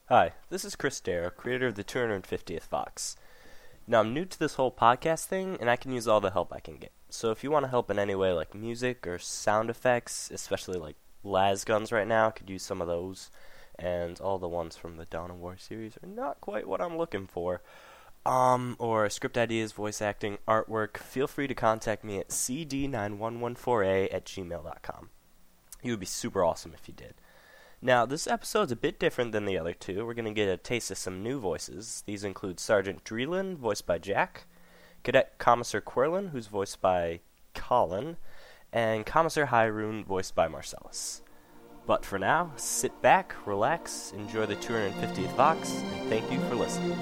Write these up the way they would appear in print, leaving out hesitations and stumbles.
Hi, this is Chris Darrow, creator of the 250th Fox. Now, I'm new to this whole podcast thing, and I can use all the help I can get. So if you want to help in any way, like music or sound effects, especially like las guns right now, I could use some of those. And all the ones from the Dawn of War series are not quite what I'm looking for. Or script ideas, voice acting, artwork, feel free to contact me at cd9114a@gmail.com. You would be super awesome if you did. Now, this episode's a bit different than the other two. We're going to get a taste of some new voices. These include Sergeant Dreeland, voiced by Jack, Cadet Commissar Quirlin, who's voiced by Colin, and Commissar Hyrule, voiced by Marcellus. But for now, sit back, relax, enjoy the 250th Vox, and thank you for listening.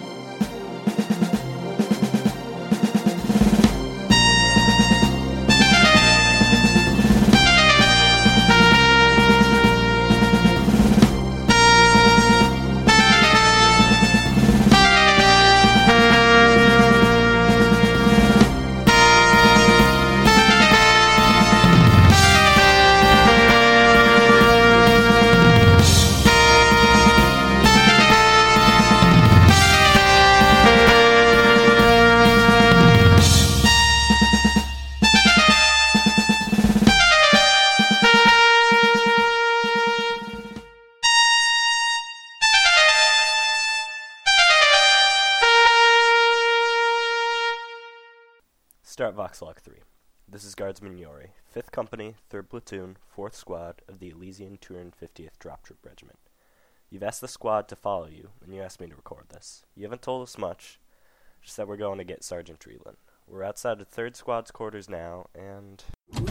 Start Vox Log 3. This is Guardsman Yori, 5th Company, 3rd Platoon, 4th Squad of the Elysian 250th Drop Troop Regiment. You've asked the squad to follow you, and you asked me to record this. You haven't told us much, just that we're going to get Sergeant Dreeland. We're outside of 3rd Squad's quarters now, and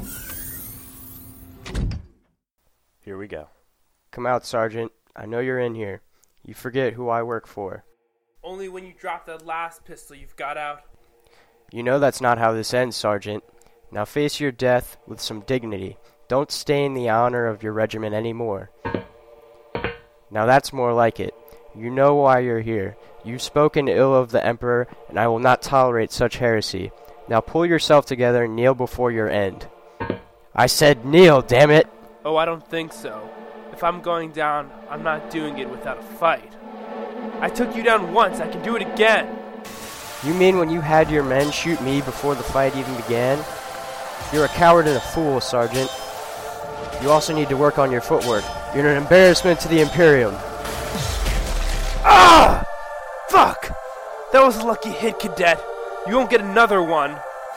here we go. Come out, Sergeant. I know you're in here. You forget who I work for. Only when you drop that last pistol you've got out. You know that's not how this ends, Sergeant. Now face your death with some dignity. Don't stain the honor of your regiment anymore. Now that's more like it. You know why you're here. You've spoken ill of the Emperor, and I will not tolerate such heresy. Now pull yourself together and kneel before your end. I said kneel, damn it! Oh, I don't think so. If I'm going down, I'm not doing it without a fight. I took you down once, I can do it again. You mean when you had your men shoot me before the fight even began? You're a coward and a fool, Sergeant. You also need to work on your footwork. You're an embarrassment to the Imperium. Ah! Fuck! That was a lucky hit, Cadet. You won't get another one.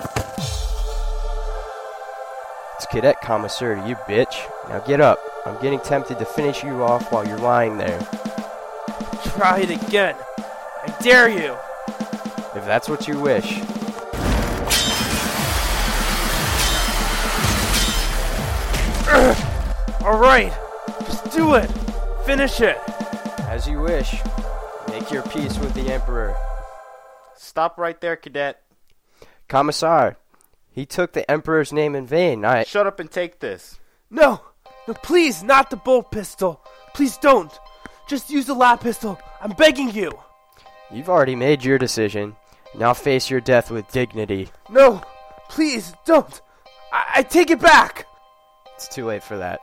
It's Cadet Commissar to you, bitch. Now get up. I'm getting tempted to finish you off while you're lying there. Try it again. I dare you. If that's what you wish. Alright, just do it. Finish it. As you wish. Make your peace with the Emperor. Stop right there, Cadet. Commissar, he took the Emperor's name in vain. Shut up and take this. No, please, not the bolt pistol. Please don't. Just use the lap pistol. I'm begging you. You've already made your decision. Now face your death with dignity. No, please, don't. I take it back. It's too late for that.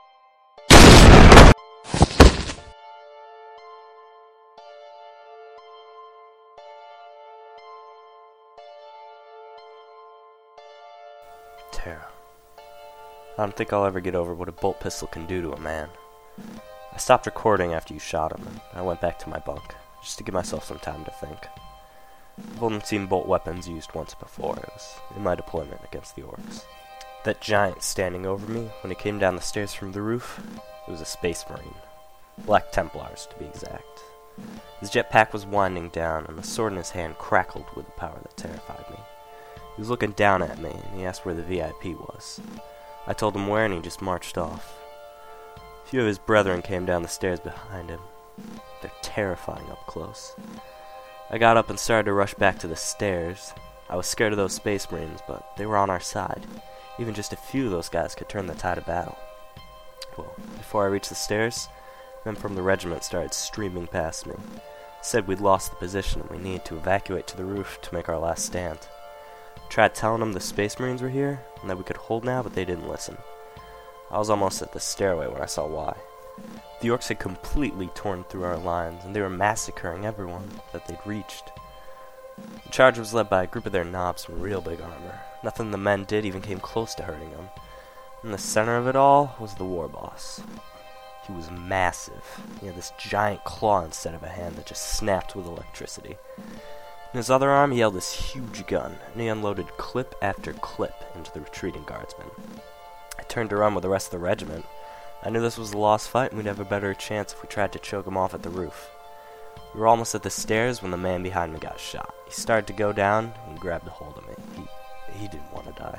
Tara. I don't think I'll ever get over what a bolt pistol can do to a man. I stopped recording after you shot him, and I went back to my bunk, just to give myself some time to think. I've only seen bolt weapons used once before. It was in my deployment against the orcs. That giant standing over me when he came down the stairs from the roof, it was a space marine. Black Templars, to be exact. His jetpack was winding down, and the sword in his hand crackled with the power that terrified me. He was looking down at me, and he asked where the VIP was. I told him where, and he just marched off. A few of his brethren came down the stairs behind him. They're terrifying up close. I got up and started to rush back to the stairs. I was scared of those space marines, but they were on our side. Even just a few of those guys could turn the tide of battle. Well, before I reached the stairs, men from the regiment started streaming past me. Said we'd lost the position and we needed to evacuate to the roof to make our last stand. I tried telling them the space marines were here and that we could hold now, but they didn't listen. I was almost at the stairway when I saw why. The orcs had completely torn through our lines, and they were massacring everyone that they'd reached. The charge was led by a group of their knobs in real big armor. Nothing the men did even came close to hurting them. In the center of it all was the war boss. He was massive. He had this giant claw instead of a hand that just snapped with electricity. In his other arm, he held this huge gun, and he unloaded clip after clip into the retreating guardsmen. I turned to run with the rest of the regiment. I knew this was a lost fight, and we'd have a better chance if we tried to choke him off at the roof. We were almost at the stairs when the man behind me got shot. He started to go down, and grabbed a hold of me. He didn't want to die.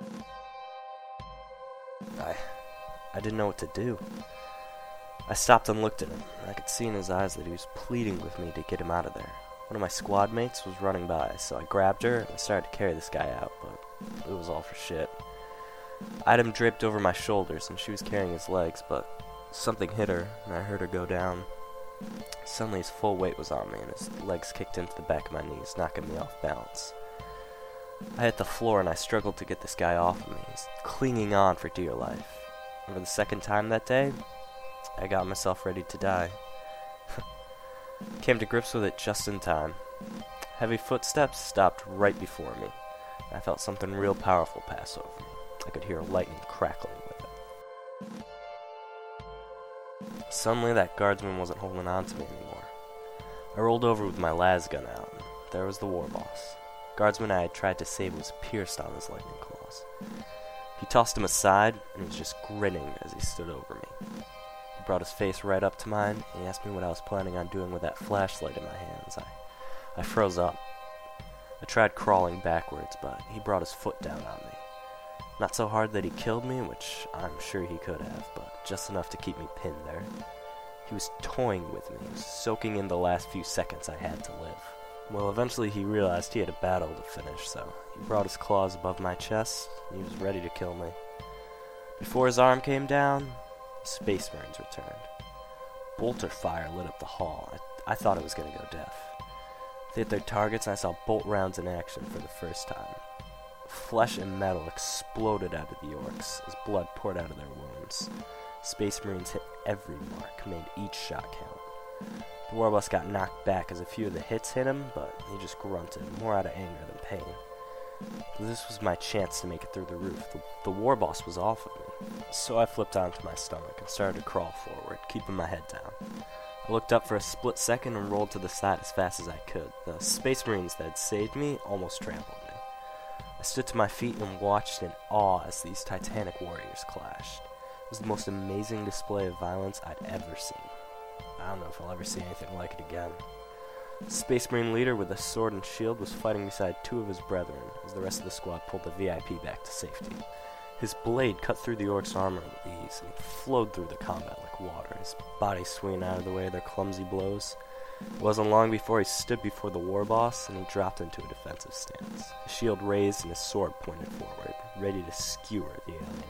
I didn't know what to do. I stopped and looked at him. I could see in his eyes that he was pleading with me to get him out of there. One of my squad mates was running by, so I grabbed her and started to carry this guy out, but it was all for shit. I had him draped over my shoulders, and she was carrying his legs, but something hit her, and I heard her go down. Suddenly his full weight was on me, and his legs kicked into the back of my knees, knocking me off balance. I hit the floor, and I struggled to get this guy off of me. He's clinging on for dear life. And for the second time that day, I got myself ready to die. Came to grips with it just in time. Heavy footsteps stopped right before me. I felt something real powerful pass over me. I could hear lightning crackling with it. Suddenly that guardsman wasn't holding on to me anymore. I rolled over with my las gun out, and there was the war boss. The guardsman I had tried to save was pierced on his lightning claws. He tossed him aside, and he was just grinning as he stood over me. He brought his face right up to mine, and he asked me what I was planning on doing with that flashlight in my hands. I froze up. I tried crawling backwards, but he brought his foot down on me. Not so hard that he killed me, which I'm sure he could have, but just enough to keep me pinned there. He was toying with me, soaking in the last few seconds I had to live. Well, eventually he realized he had a battle to finish, so he brought his claws above my chest, and he was ready to kill me. Before his arm came down, the Space Marines returned. Bolter fire lit up the hall. I thought it was going to go deaf. They hit their targets, and I saw bolt rounds in action for the first time. Flesh and metal exploded out of the orcs as blood poured out of their wounds. Space Marines hit every mark, made each shot count. The warboss got knocked back as a few of the hits hit him, but he just grunted, more out of anger than pain. This was my chance to make it through the roof. The warboss was off of me, so I flipped onto my stomach and started to crawl forward, keeping my head down. I looked up for a split second and rolled to the side as fast as I could. The Space Marines that had saved me almost trampled me. I stood to my feet and watched in awe as these titanic warriors clashed. It was the most amazing display of violence I'd ever seen. I don't know if I'll ever see anything like it again. The Space Marine leader with a sword and shield was fighting beside two of his brethren as the rest of the squad pulled the VIP back to safety. His blade cut through the orc's armor with ease and flowed through the combat like water, his body swinging out of the way of their clumsy blows. It wasn't long before he stood before the war boss and he dropped into a defensive stance. His shield raised and his sword pointed forward, ready to skewer the alien.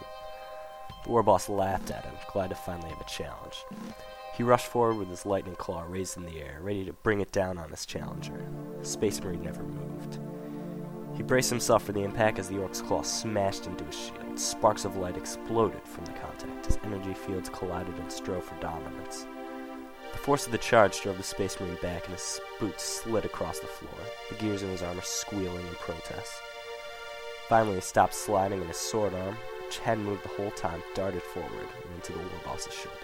The war boss laughed at him, glad to finally have a challenge. He rushed forward with his lightning claw raised in the air, ready to bring it down on his challenger. The Space Marine never moved. He braced himself for the impact as the orc's claw smashed into his shield. Sparks of light exploded from the contact as energy fields collided and strove for dominance. The force of the charge drove the Space Marine back, and his boots slid across the floor, the gears in his armor squealing in protest. Finally, he stopped sliding, and his sword arm, which hadn't moved the whole time, darted forward and into the war boss's shoulder.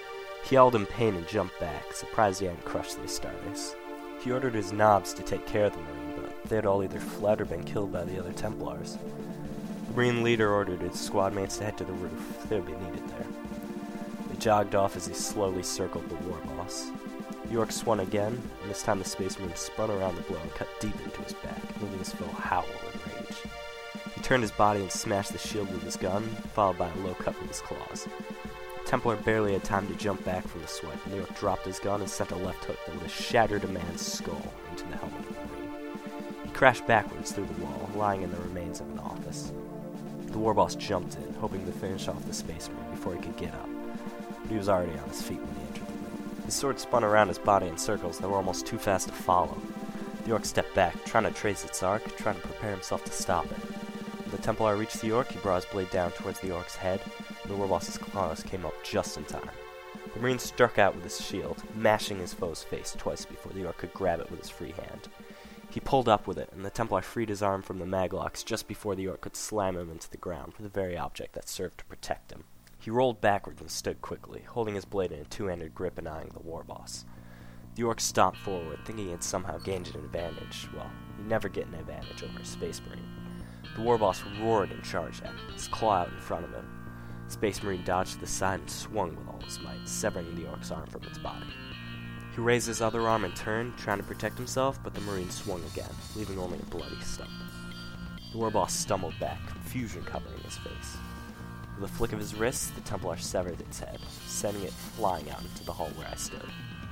He yelled in pain and jumped back, surprised he hadn't crushed the Astartes. He ordered his knobs to take care of the Marine, but they had all either fled or been killed by the other Templars. The Marine leader ordered his squad mates to head to the roof. They would be needed there. They jogged off as he slowly circled the war boss. The orc swung again, and this time the Space Marine spun around the blow and cut deep into his back, making his foe howl in rage. He turned his body and smashed the shield with his gun, followed by a low cut with his claws. The Templar barely had time to jump back from the swipe, and the orc dropped his gun and sent a left hook that would have shattered a man's skull into the helmet of the Marine. He crashed backwards through the wall, lying in the remains of an office. The war boss jumped in, hoping to finish off the Space Marine before he could get up, but he was already on his feet when he entered the room. His sword spun around his body in circles that were almost too fast to follow. The orc stepped back, trying to trace its arc, trying to prepare himself to stop it. When the Templar reached the orc, he brought his blade down towards the orc's head, and the war boss's claws came up just in time. The Marine struck out with his shield, mashing his foe's face twice before the orc could grab it with his free hand. He pulled up with it, and the Templar freed his arm from the maglocks just before the orc could slam him into the ground with the very object that served to protect him. He rolled backwards and stood quickly, holding his blade in a two-handed grip and eyeing the war boss. The orc stomped forward, thinking he had somehow gained an advantage. Well, he'd never get an advantage over a Space Marine. The war boss roared and charged at him, his claw out in front of him. Space Marine dodged to the side and swung with all his might, severing the orc's arm from its body. He raised his other arm and turned, trying to protect himself, but the Marine swung again, leaving only a bloody stump. The war boss stumbled back, confusion covering his face. With a flick of his wrist, the Templar severed its head, sending it flying out into the hall where I stood.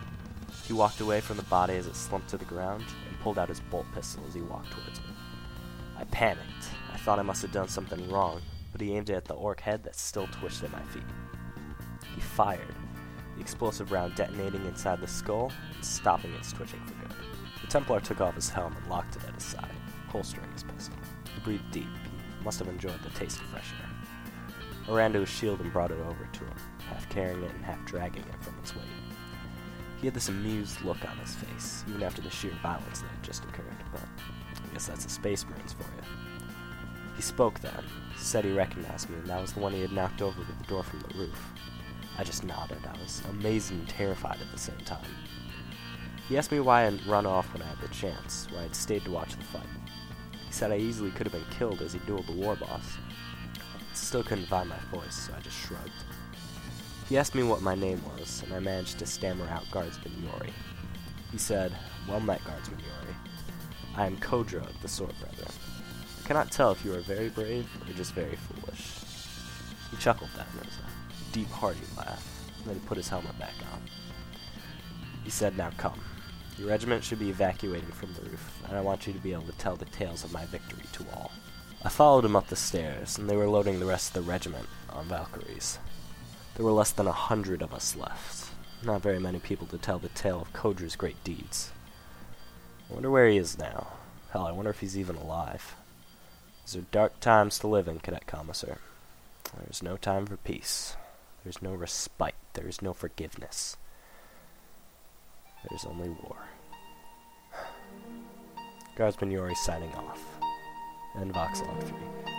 He walked away from the body as it slumped to the ground, and pulled out his bolt pistol as he walked towards me. I panicked. I thought I must have done something wrong, but he aimed it at the orc head that still twitched at my feet. He fired, the explosive round detonating inside the skull and stopping its twitching for good. The Templar took off his helm and locked it at his side, holstering his pistol. He breathed deep. He must have enjoyed the taste of fresh air. I ran to his shield and brought it over to him, half carrying it and half dragging it from its weight. He had this amused look on his face, even after the sheer violence that had just occurred, but I guess that's the Space Marines for you. He spoke then, said he recognized me, and that was the one he had knocked over with the door from the roof. I just nodded. I was amazed and terrified at the same time. He asked me why I hadn't run off when I had the chance, why I had stayed to watch the fight. He said I easily could have been killed as he dueled the war boss. I still couldn't find my voice, so I just shrugged. He asked me what my name was, and I managed to stammer out Guardsman Yori. He said, "Well met, Guardsman Yori. I am Kodra of the Sword Brethren. I cannot tell if you are very brave or just very foolish." He chuckled then. It was a deep, hearty laugh, and then he put his helmet back on. He said, "Now come. Your regiment should be evacuating from the roof, and I want you to be able to tell the tales of my victory to all." I followed him up the stairs, and they were loading the rest of the regiment on Valkyries. There were less than 100 of us left. Not very many people to tell the tale of Kodra's great deeds. I wonder where he is now. Hell, I wonder if he's even alive. These are dark times to live in, Cadet Commissar. There's no time for peace. There's no respite. There is no forgiveness. There's only war. Guardsman Yori signing off. End Voxlog 3.